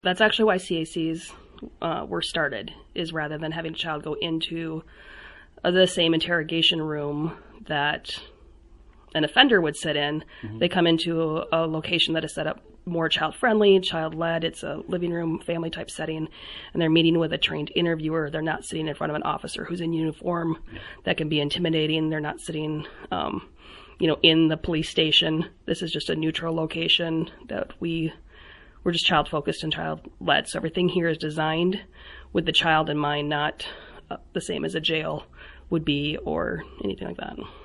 That's actually why CACs were started, is rather than having a child go into the same interrogation room that an offender would sit in, they come into a location that is set up more child-friendly, child-led. It's a living room, family-type setting, and they're meeting with a trained interviewer. They're not sitting in front of an officer who's in uniform that can be intimidating. They're not sitting, in the police station. This is just a neutral location that we're just child-focused and child-led. So everything here is designed with the child in mind, not the same as a jail would be or anything like that.